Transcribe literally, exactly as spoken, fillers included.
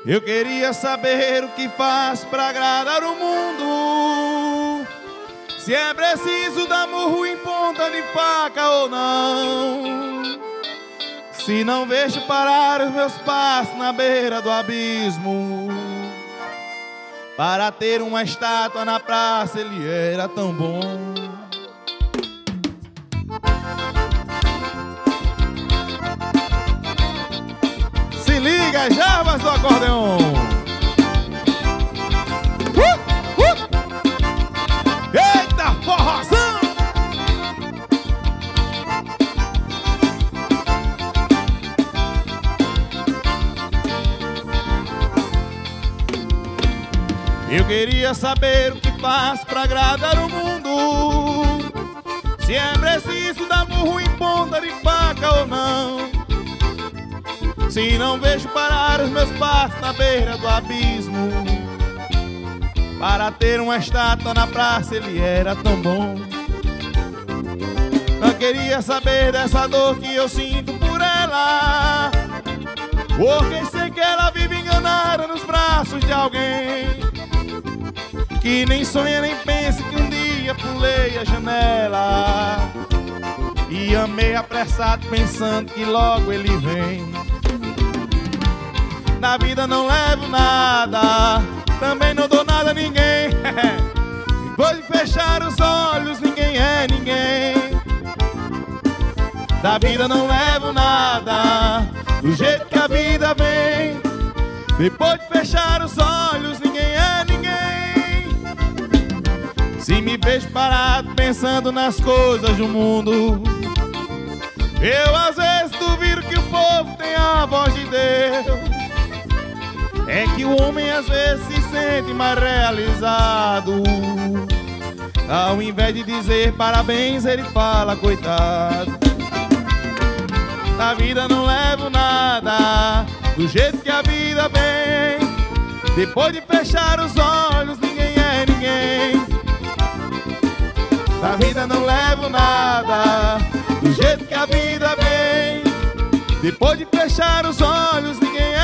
Eu queria saber o que faz pra agradar o mundo, se é preciso dar murro em ponta de faca ou não. Se não vejo parar os meus passos na beira do abismo, para ter uma estátua na praça ele era tão bom. Se liga, Jarbas do acordeon. Uh, uh. Eita, forrozão! Eu queria saber o que faz pra agradar o mundo, se é preciso dar murro em ponta de faca ou não. Se não vejo parar os meus passos na beira do abismo, para ter uma estátua na praça ele era tão bom. Não queria saber dessa dor que eu sinto por ela, porque sei que ela vive enganada nos braços de alguém, que nem sonha nem pensa que um dia pulei a janela e amei apressado pensando que logo ele vem. Na vida não levo nada, também não dou nada a ninguém. Depois de fechar os olhos, ninguém é ninguém. Da vida não levo nada, do jeito que a vida vem. Depois de fechar os olhos, ninguém é ninguém. Se me vejo parado pensando nas coisas do mundo, eu às vezes duvido que o povo tem a voz de Deus. É que o homem às vezes se sente mais realizado, ao invés de dizer parabéns ele fala coitado. Na vida não levo nada, do jeito que a vida vem. Depois de fechar os olhos ninguém é ninguém. Na vida não levo nada, do jeito que a vida vem. Depois de fechar os olhos ninguém é